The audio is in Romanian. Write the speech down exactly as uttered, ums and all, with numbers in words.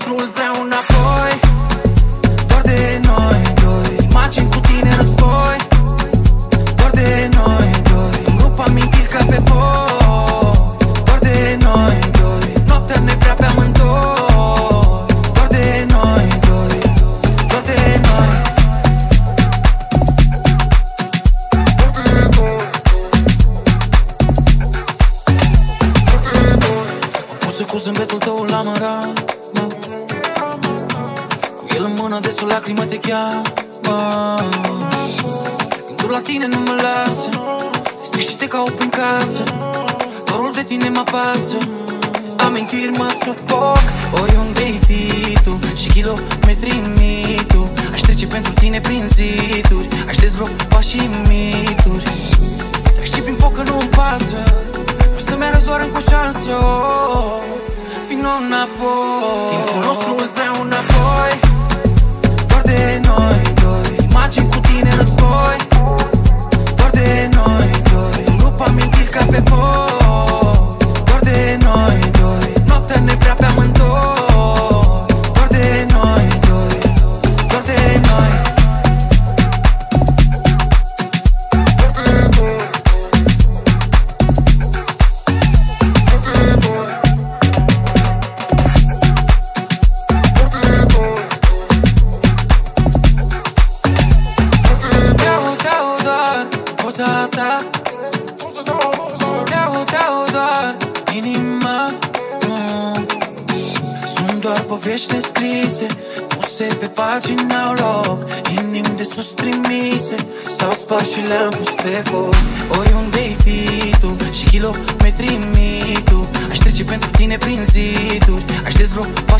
nostru îl vreau înapoi. Doar de noi doi, imagini cu tine război. Doar de noi doi, îmi rup amintiri ca pe foi. Doar de noi doi, noaptea ne vrea pe amândoi. Doar de noi doi, doar de noi. Am pus cu zâmbetul tău la măra, cu el în mână des o lacrimă te cheamă. Gândul la tine nu mă lasă, stric și te caut prin casă. Dorul de tine mă apasă, amintiri mă sufoc. Oriunde-i fi tu și kilometri mii tu, aș trece pentru tine prin ziduri, aș dezvro pași și mituri. Trec și prin foc că nu-mi pasă, vreau să-mi arăți doar încă o șansă. Oh, vino înapoi, timpul nostru îl vreau înapoi. Doar de noi doi, imagini cu tine război. Doar de noi doi, îmi rup amintiri ca pe foi. Doar de noi doi, noaptea ne vrea pe amândoi. Doar de noi doi, doar de noi. Poza ta, te-au, te-au doar inima. mm. Sunt doar povești nescrise, puse pe pagini au loc, inimi de sus trimise, s-au spart și le-am pus pe foc. Oriunde-i fi tu și kilometri mii tu, aș trece pentru tine prin ziduri, aș dezvro